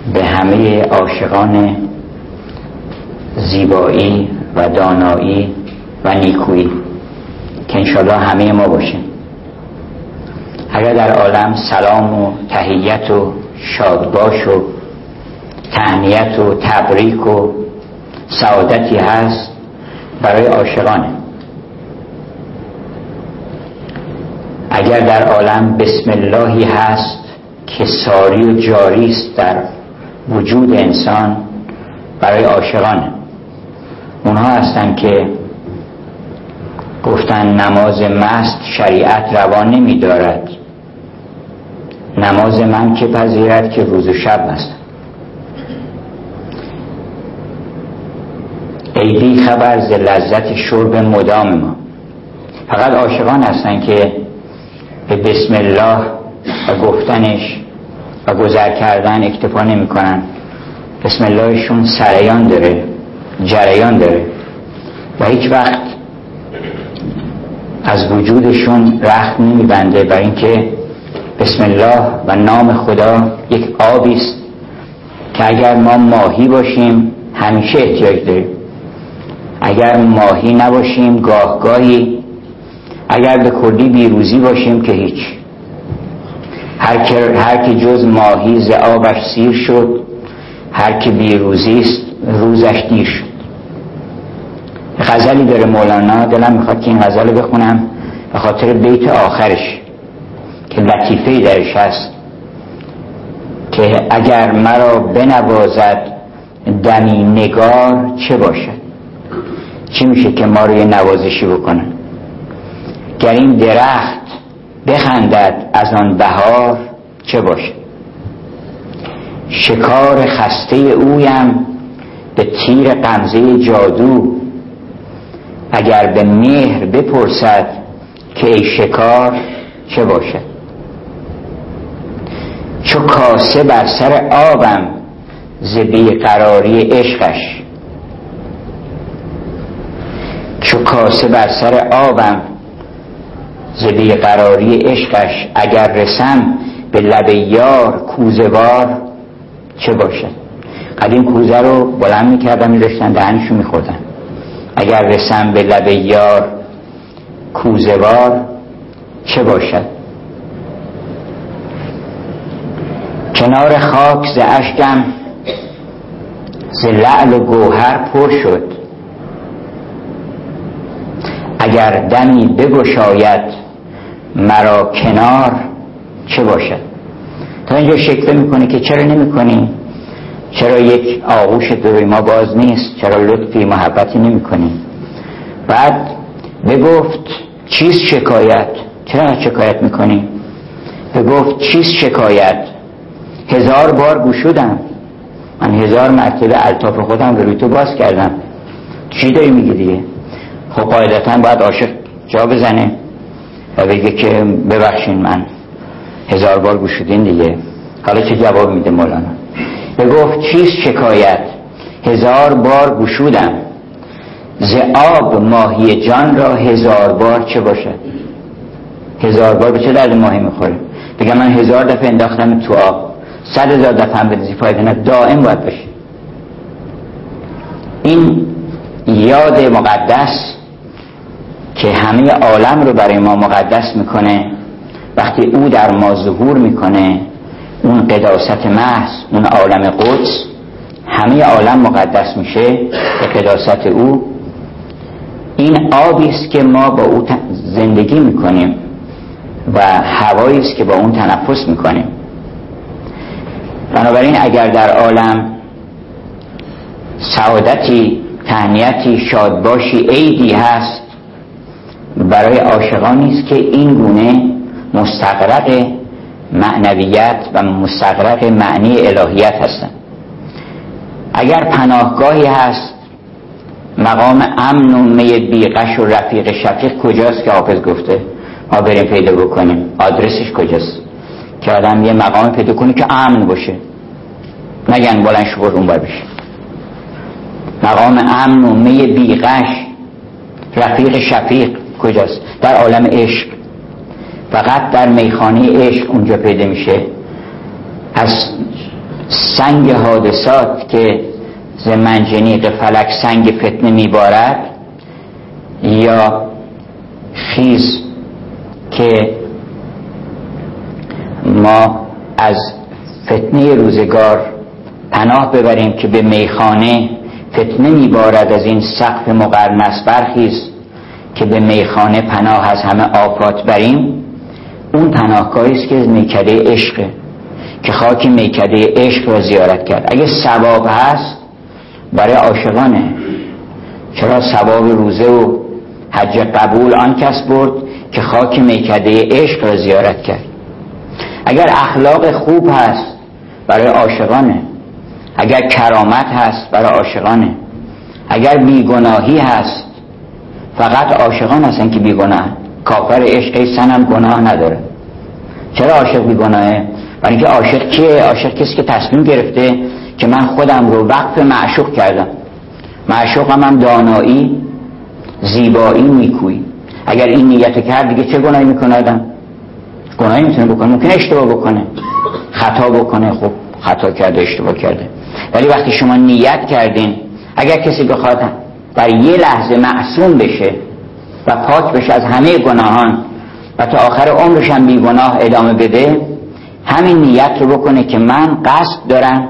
به همه عاشقان زیبایی و دانایی و نیکویی که انشاءالله همه ما باشیم. اگر در عالم سلام و تحیت و شادباش و تهنیت و تبریک و سعادتی هست برای عاشقانه. اگر در عالم بسم اللهی هست که ساری و جاری است در وجود انسان برای عاشقانه. اونها هستن که گفتن نماز مست شریعت روا نمی دارد، نماز من که پذیرد که روز و شب است. ای بی خبر ز لذت شرب مدام ما. فقط عاشقان هستن که به بسم الله و گفتنش و گذر کردن اکتفا نمی کنن. بسم اللهشون سریان داره، جریان داره و هیچ وقت از وجودشون رخت نمی بنده، برای اینکه بسم الله و نام خدا یک آبی است که اگر ما ماهی باشیم همیشه احتیاج داریم، اگر ماهی نباشیم گاهگاهی، اگر به کلی بیروزی باشیم که هیچ. هر که جز ماهی ز آبش سیر شد، هر که بیروزی است روزش دیر شد. غزلی داره مولانا، دلم میخواد که این غزل رو بخونم به خاطر بیت آخرش که لطیفه‌ای درش هست که اگر مرا بنوازد دمی نگار چه باشد. چی میشه که ما رو یه نوازشی بکنن؟ گر این درخت بخندد از آن بهار چه باشد. شکار خسته اویم به تیر غمزه جادو، اگر به مهر بپرسد که ای شکار چه باشد. چو کاسه بر سر آبم ز بیقراری عشقش، چو کاسه بر سر آبم ز بیقراری عشقش، اگر رسم به لب یار کوزه وار چه باشد. قدیم کوزه رو بلند میکردم می‌داشتن دهنشو میخوردن. اگر رسم به لب یار کوزه وار چه باشد. کنار خاک ز اشکم ز لعل و گوهر پر شد، اگر دمی بگشاید مرا کنار چه باشد. تا اینجا شکوه میکنه که چرا نمیکنی، چرا یک آغوش دوی ما باز نیست، چرا لطفی محبتی نمیکنی. بعد بگفت چیست شکایت، چرا شکایت میکنی. بگفت چیست شکایت، 1000 بار گشودم، من 1000 مرتبه الطاف خودم رو روی تو باز کردم، چی داری میگی دیگه. خب قاعدتا باید عاشق جا بزنه و بگه که ببخشین من 1000 بار گشودین دیگه. حالا چه جواب میده مولانا؟ بگفت چیست شکایت، 1000 بار گشودم، ز آب ماهی جان را 1000 بار چه باشد. 1000 بار به چه درد ماهی میخوره؟ بگم من 1000 دفعه انداختم تو آب، 100,000 دفعه هم بدازی فایده نه، دائم باید باشه. این یاد مقدس که همه عالم رو برای ما مقدس میکنه، وقتی او در ما ظهور میکنه، اون قداست محض، اون عالم قدس، همه عالم مقدس میشه به قداست او. این آبی است که ما با او زندگی میکنیم و هوایی است که با اون تنفس میکنیم. بنابراین اگر در عالم سعادتی، تهنیتی، شادباشی، عیدی هست، برای عاشقانی است که این گونه مستغرق معنویت و مستغرق معنی الهیت هستند. اگر پناهگاهی هست، مقام امن و می بیغش و رفیق شفیق کجاست که حافظ گفته ما بریم پیدا بکنیم؟ آدرسش کجاست که آدم یه مقام پیدا کنه که امن باشه، نگن بلند شو برو اون بر بشه. مقام امن و می بیغش رفیق شفیق کجاست؟ در عالم عشق. فقط در میخانه عشق اونجا پیدا میشه. از سنگ حادثات که ز منجنیق فلک سنگ فتنه میبارد، یا خیز که ما از فتنه روزگار پناه ببریم که به میخانه فتنه میبارد، از این سقف مقرنس برخیز که به میخانه پناه از همه آفات بریم. اون پناهگاهی است که میکده عشقه، که خاک میکده عشق را زیارت کرد. اگه ثواب هست برای عاشقانه. چرا ثواب روزه و حج قبول آن کس برد که خاک میکده عشق را زیارت کرد. اگر اخلاق خوب هست برای عاشقانه، اگر کرامت هست برای عاشقانه، اگر بیگناهی هست فقط عاشقان هستن که بیگناه. کافر عشق صنم گناه نداره. چرا عاشق بیگناهه؟ برای اینکه عاشق کیه؟ عاشق کسی که تصمیم گرفته که من خودم رو وقف معشوق کردم. معشوق هم دانایی، زیبایی، نیکویی. اگر این نیت کرد دیگه چه گناهی میکنه آدم؟ گناهی میتونه بکنه، ممکنه اشتباه بکنه، خطا بکنه. خب خطا کرده، اشتباه کرده، ولی وقتی شما نیت کردین اگر کسی بخواد در یه لحظه معصوم بشه و پاک بشه از همه گناهان و تا آخر عمرش هم بی گناه ادامه بده، همین نیت رو بکنه که من قصد دارم،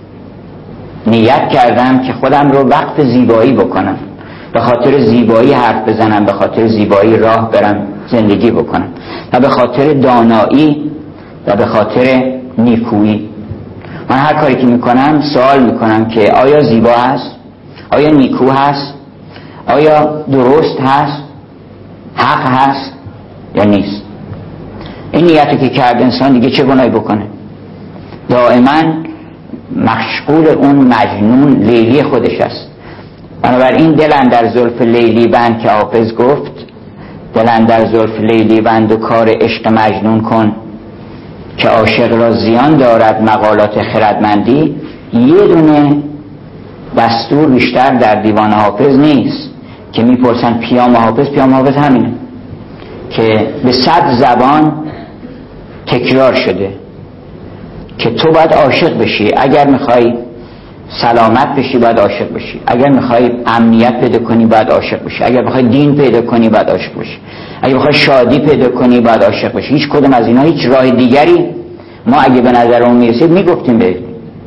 نیت کردم که خودم رو وقف زیبایی بکنم، به خاطر زیبایی حرف بزنم، به خاطر زیبایی راه برم، زندگی بکنم، و به خاطر دانایی و به خاطر نیکویی. من هر کاری که میکنم سوال میکنم که آیا زیبا هست؟ آیا نیکو هست؟ آیا درست هست؟ حق هست یا نیست؟ این نیتی که کرد انسان دیگه چه گناهی بکنه؟ دائما مشغول اون مجنون لیلی خودش است. بنابراین دل اندر زلف لیلی بند که حافظ گفت، دل اندر زلف لیلی بند و کار عشق مجنون کن، که عاشق را زیان دارد مقالات خردمندی. یه دونه دستور بیشتر در دیوان حافظ نیست که میپرسن پیام حافظ. پیام حافظ همینه که به 100 زبان تکرار شده که تو باید عاشق بشی. اگر میخوای سلامت بشی باید عاشق بشی، اگر میخوای امنیت پیدا کنی باید عاشق بشی، اگر میخوای دین پیدا کنی باید عاشق بشی، اگر میخوای شادی پیدا کنی باید عاشق بشی. هیچ کدوم از اینا هیچ راه دیگری ما اگه به نظرمون میرسید میگفتیم به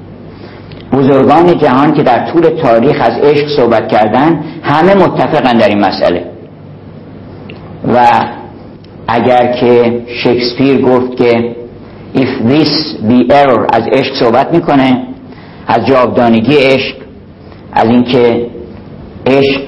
بزرگان جهان که در طول تاریخ از عشق صحبت کردن همه متفقن در این مسئله. و اگر که شکسپیر گفت که if this be error، از عشق صحبت میکنه، از جاودانگی عشق، از اینکه عشق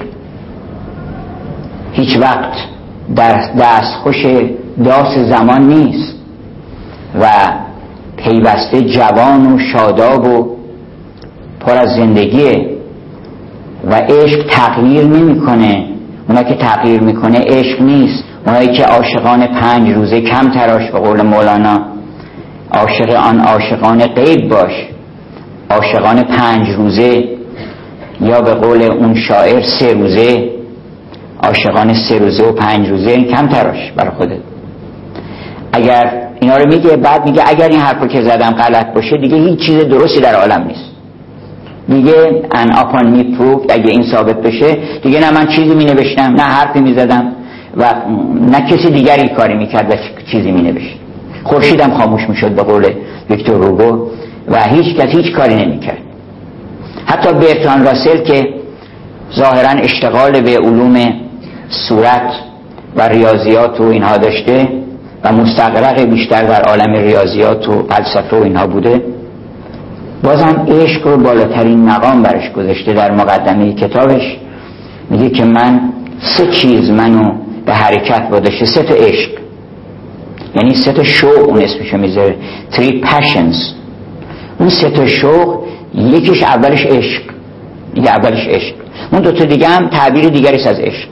هیچ وقت در دستخوش داس زمان نیست و پیوسته جوان و شاداب و پر از زندگیه و عشق تغییر نمیکنه. اونا که تغییر میکنه عشق نیست. اونایی که عاشقان 5 روزه کم تراش، به قول مولانا عاشق آن عاشقان غیب باش. عاشقان 5 روزه، یا به قول اون شاعر 3 روزه، عاشقان 3 روزه و 5 روزه کم تراش برای خودت. اگر اینا رو میگه، بعد میگه اگر این حرفو که زدم غلط باشه دیگه هیچ چیز درستی در عالم نیست. دیگه ان upon me proof، اگه این ثابت بشه دیگه نه من چیزی می نوشتم، نه حرفی می زدم و نه کسی دیگری کاری می کرد و چیزی می نوشت. خورشیدم خاموش می شد به قول ویکتور هوگو و هیچ کس هیچ کاری نمی کرد. حتی برتراند راسل که ظاهرا اشتغال به علوم صورت و ریاضیات و اینها داشته و مستغرق بیشتر در عالم ریاضیات و فلسفه و اینها بوده، بازم عشق رو بالاترین مقام برش گذاشته. در مقدمه کتابش میگه که من 3 چیز منو به حرکت واداشته، 3 تا عشق، یعنی 3 تا شوق اون اسمشو میذاره، 3 passions. اون 3 تا شوق یکیش اولش عشق، اولش عشق. اون 2 تا دیگه هم تعبیر دیگریست از عشق.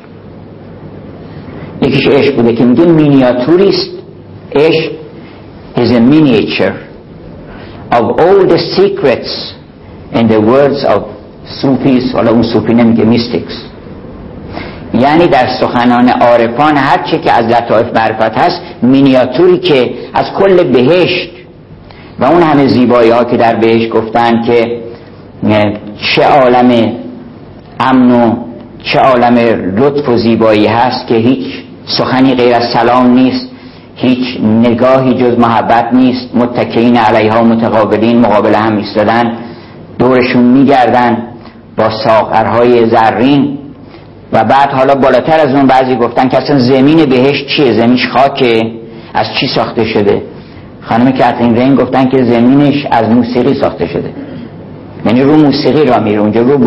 یکیش عشق بوده که میگه مینیاتوریست. عشق is a miniature of all the secrets in the words of Sufis. حالا اون صوفی نمیگه mystics، یعنی در سخنان عارفان هر چه که از لطائف معرفت هست مینیاتوری که از کل بهشت و اون همه زیبایی ها که در بهش گفتن که چه عالم امن و چه عالم لطف و زیبایی هست که هیچ سخنی غیر از سلام نیست، هیچ نگاهی جز محبت نیست، متکئین علیها متقابلین، مقابل هم ایستادن، دورشون میگردن با ساغرهای زرین. و بعد حالا بالاتر از اون بعضی گفتن که اصلا زمین بهشت چیه؟ زمینش خاکه؟ از چی ساخته شده؟ خانم کاترین رین گفتن که زمینش از موسیقی ساخته شده، یعنی رو موسیقی را میره اونجا، رو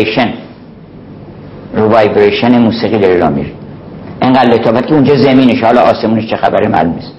وایبریشن موسیقی داره را میره، اینقدر لطافت که اونجا زمینش، حالا آسمونش چه خبره معلوم نیست.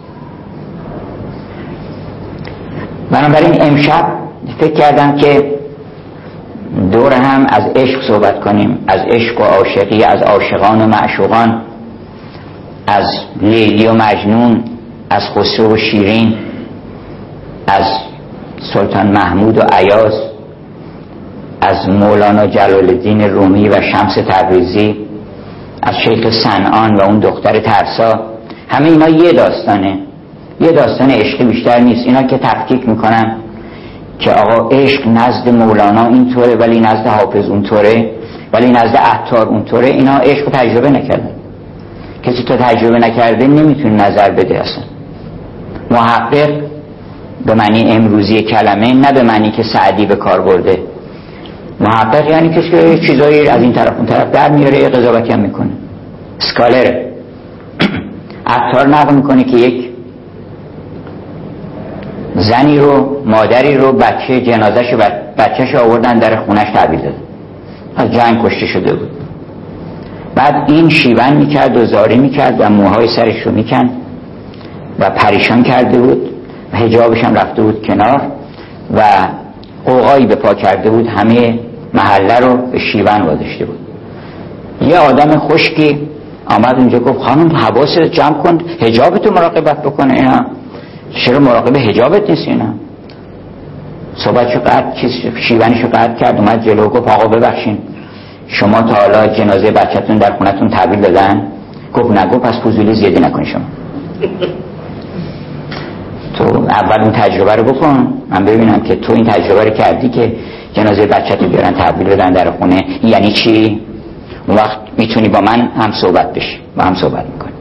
بنابراین امشب فکر کردم که دور هم از عشق صحبت کنیم، از عشق و عاشقی، از عاشقان و معشوقان، از لیلی و مجنون، از خسرو و شیرین، از سلطان محمود و ایاز، از مولانا جلال الدین رومی و شمس تبریزی، از شیخ صنعان و اون دختر ترسا. همه اینا یه داستانه، یه داستان عشقی بیشتر نیست. اینا که تفکیک میکنن که آقا عشق نزد مولانا اینطوره ولی نزد حافظ اونطوره ولی نزد عطار اونطوره، اینا عشق رو تجربه نکردن. کسی تا تجربه نکرده نمیتونه نظر بده. اصلا محقق به معنی امروزی کلمه، نه به معنی که سعدی به کار برده. محقق یعنی کسی که چیزایی از این طرف اون طرف در میاره، قضاوتی هم میکنه، اسکالر. عطار نقل میکنه که یک زنی رو، مادری رو، بچه جنازش و بچهش آوردن در خونش تحویل دادن، از جنگ کشته شده بود. بعد این شیون میکرد و زاری میکرد و موهای سرش رو میکند و پریشان کرده بود و حجابش هم رفته بود کنار و قوقایی به پا کرده بود، همه محله رو به شیون واداشته بود. یه آدم خشکی آمد اونجا گفت خانم حواست جمع کن، حجابتو مراقبت بکنه. اینا چرا مراقب حجابت نیست؟ اینا صحبتشو قطع، شیونشو قطع کرد، اومد جلو گفت آقا ببخشین شما تا حالا جنازه بچه‌تون در خونتون تحویل دادن؟ گفت نه. گفت پس فضولی زیادی نکن شما. تو اول اون تجربه رو بکن، من ببینم که تو این تجربه رو کردی که جنازه بچه‌تو بیارن تحویل بدن در خونه یعنی چی. اون وقت میتونی با من هم صحبت بشی. با هم صحبت میکنی.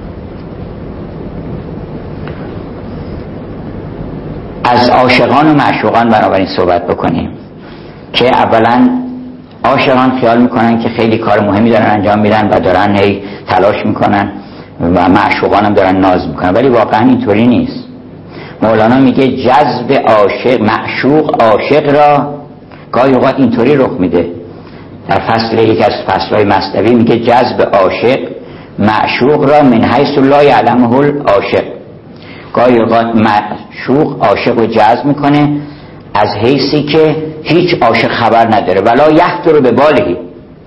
از عاشقان و معشوقان بنابراین صحبت بکنیم که اولا عاشقان خیال میکنن که خیلی کار مهمی دارن انجام میدن و دارن هی تلاش میکنن و معشوقان هم دارن ناز میکنن، ولی واقعا اینطوری نیست. مولانا میگه جذب عاشق، معشوق عاشق را گاهی اوقات اینطوری رخ میده. در فصل یک از فصلهای مثنوی میگه جذب عاشق معشوق را من حیث لا یعلمه العاشق. گاهی اوقات معشوق عاشق رو جذب میکنه از حیثی که هیچ عاشق خبر نداره، ولا یخطر به بالهی،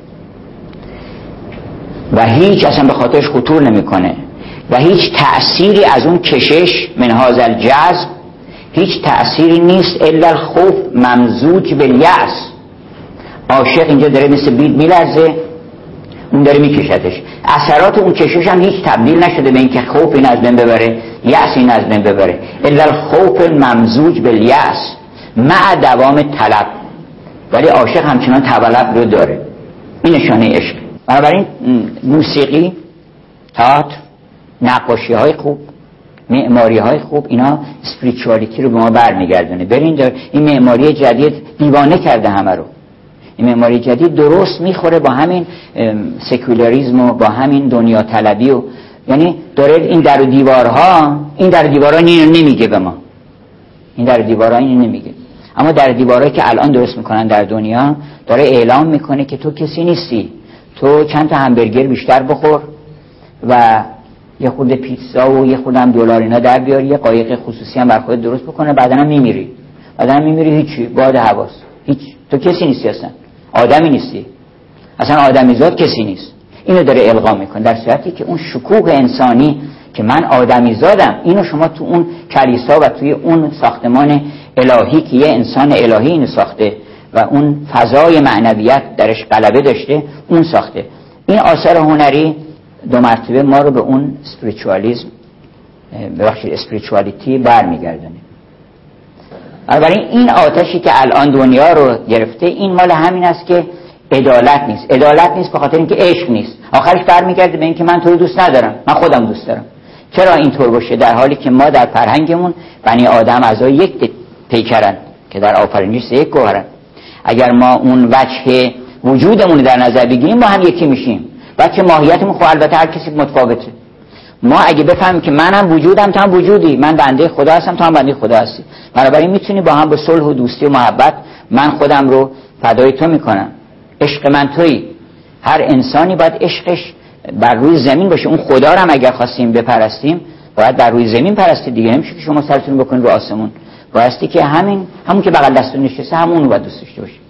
و هیچ اصلا به خاطرش خطور نمیکنه و هیچ تأثیری از اون کشش من هذا الجذب، هیچ تأثیری نیست الا الخوف ممزوج بالیأس. عاشق اینجا داره مثل بید میلرزه، اون داره میکشتش، اثرات اون کشش هم هیچ تبدیل نشده به اینکه خوف این از بین ببره، یأس این از بین ببره، الا الخوف ممزوج بالیأس مع دوام طلب. ولی عاشق همچنان طلب رو داره. این نشانه عشق. بنابراین موسیقی، تئاتر، نقاشی های خوب، معماری های خوب، اینا اسپریچوالیتی رو به ما برمیگردونه. برین این معماری جدید دیوانه کرده همه رو. این معماری جدید درست میخوره با همین سکولاریسم و با همین دنیا طلبی و یعنی داره این در و دیوارها، این در و دیوارها اینو نمیگه به ما، این در و دیوارها اینو نمیگه، اما در دیوارهایی که الان درست میکنن در دنیا داره اعلام میکنه که تو کسی نیستی، تو چند تا همبرگر بیشتر بخور و یه خورده پیتزا و یه خورده هم دلار اینا در بیاری، یه قایق خصوصی هم بر خودت درست بکنه، بعداً هم میمیری. بعداً میمیری هیچی، باد حواس، هیچ، تو کسی نیستی، اصلا آدمی نیستی، اصلا آدمیزاد کسی نیست. اینو داره القا میکنه، در صورتی که اون شکوه انسانی که من آدمیزادم، اینو شما تو اون کلیسا و توی اون ساختمان الهی که یه انسان الهی اینو ساخته و اون فضای معنویت درش غلبه داشته، اون ساخته. این آثار هنری دو مرتبه ما رو به اون اسپریچوالیسم، ببخشید اسپریچوالیتی برمیگردونه. برای این آتشی که الان دنیا رو گرفته این مال همین است که عدالت نیست. عدالت نیست به خاطر اینکه عشق نیست. آخرش برمیگرده به اینکه من تو رو دوست ندارم، من خودم دوست دارم. چرا اینطور باشه در حالی که ما در فرهنگمون بنی آدم اعضای یک پیکرن که در آفرینش یک گوهرن. اگر ما اون وجه وجودمون در نظر بگیریم با هم یکی میشیم. بلکه ماهیتمون خب البته هر کسی متفاوته. ما اگه بفهمیم که منم وجودم تو هم وجودی، من بنده خدا هستم تو هم بنده خدا هستی، بنابراین میتونی با هم به صلح و دوستی و محبت من خودم رو فدای تو میکنم، عشق من تویی. هر انسانی باید عشقش بر روی زمین باشه. اون خدا رو هم اگر خواستیم بپرستیم باید بر روی زمین پرستید دیگه. نمیشه که شما سرتون بکنید رو آسمون. بایستی که همون که بغل دستتون نشسته همون رو باید دوست داشته باشید.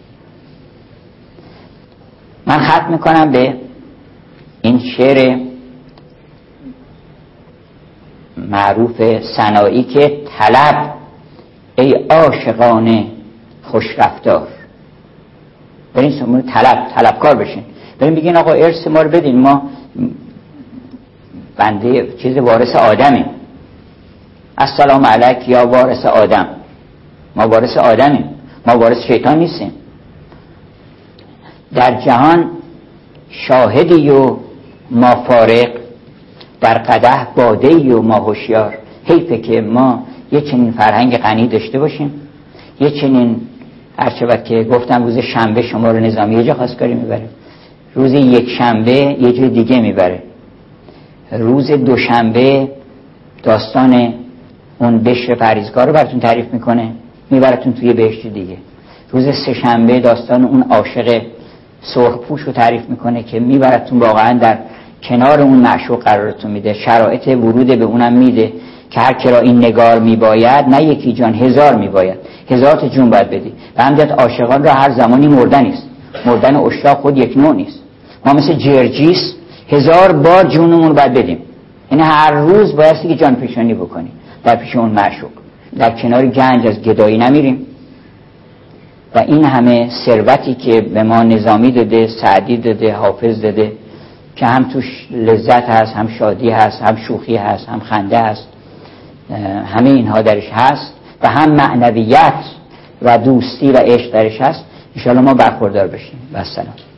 من ختم میکنم به این شعر معروف سنایی که طلب ای عاشقان خوش رفتار. برین سمون طلبکار بشین، برین بگین آقا ارث ما رو بدین، ما بنده چیز وارث آدمیم. السلام علیک یا وارث آدم. ما وارث آدمیم، ما وارث شیطان نیستیم. در جهان شاهدی و ما فارق، در قدح باده‌ای و ما هوشیار. حیفه که ما یه چنین فرهنگ غنی داشته باشیم، یه چنین هرچند که گفتم روز شنبه شما رو نظامی یه جا خواستگاری میبره، روز یک شنبه یه جای دیگه میبره، روز دوشنبه داستان اون بشر پریزگار رو براتون تعریف میکنه میبرتون توی بهشت دیگه، روز سه شنبه داستان اون عاشق سرخپوش رو تعریف میکنه که میبرتون واقعا در کنار اون معشوق قرارتون میده، شرایط ورود به اونم میده که هر کرا این نگار میباید نه یکی جان 1000 میباید، 1000 تا جون باید بدی. و همجد عاشقان را هر زمانی مردن نیست، مردن اشتاق خود یک نوع نیست. ما مثل جرجیس 1000 بار جونمون باید بدیم، یعنی هر روز بایستی که جان پیشانی بکنیم در پیش اون معشوق. در کنار گنج از گدایی نمیریم. و این همه ثروتی که به ما نظامی داده، سعدی داده، حافظ داده که هم توش لذت هست، هم شادی هست، هم شوخی هست، هم خنده هست، همه اینها درش هست و هم معنویت و دوستی و عشق درش هست. ان شاء الله ما برخوردار بشیم. و السلام.